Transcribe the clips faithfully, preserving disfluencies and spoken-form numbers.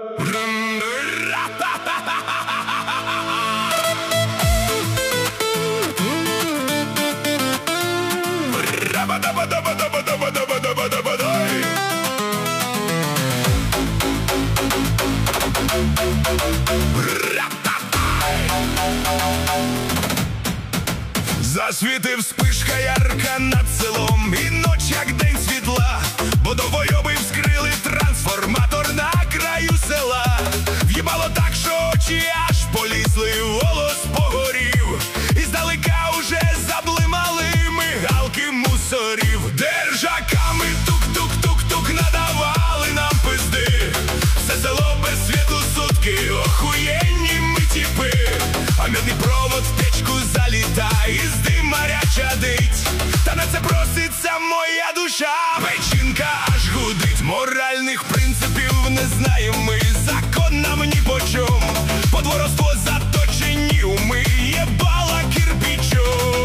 Засвітив спишка ярка над селом, і ноч як день світла, бо довойоби вскрили трансформатор на краю села. В'їбало так, що очі аж полізли, волос погорів, і здалека уже заблимали мигалки мусорів. Держаками тук-тук-тук-тук надавали нам пизди. Все село без світу сутки, охуєнні ми тіпи. А медний провод в печку залітає, із дима чадить. Та на це проситься моя душа, печінка аж гудить. Моральних принципів не знаємо ми, закон нам ні по чому. Подворовство заточені уми, єбала кирпичом.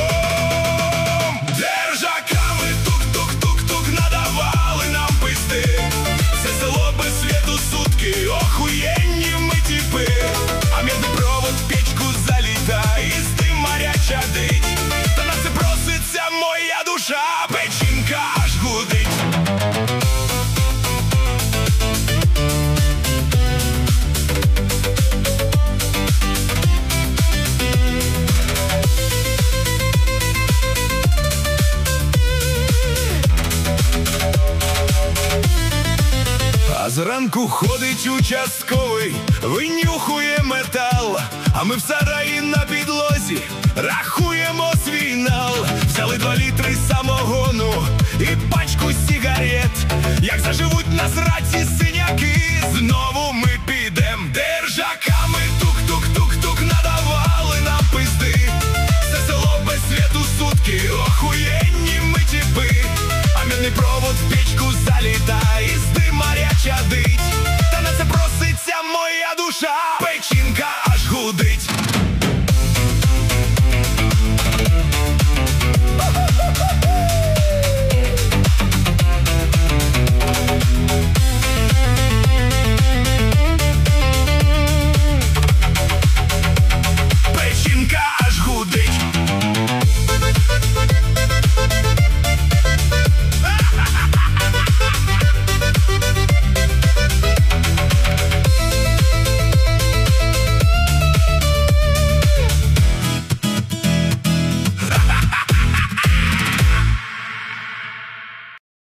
Держаками тук-тук-тук-тук надавали нам пизди. Все село без світу сутки, охуєнні ми тіпи. А медний провод в печку залітає, із дима чадить. Та на це проситься моя душа, печінка аж гудить. А зранку ходить участковий, винюхує метал. А ми в сараї на підлозі рахуємо свій нал. Взяли два літри самогону і пачку сигарет. Як заживуть на сраці синяки, знову ми підем. Держаками тук-тук-тук-тук надавали нам пизди. Все село без світу сутки, охуєнні ми тіпи. А медний провод в печку залітає.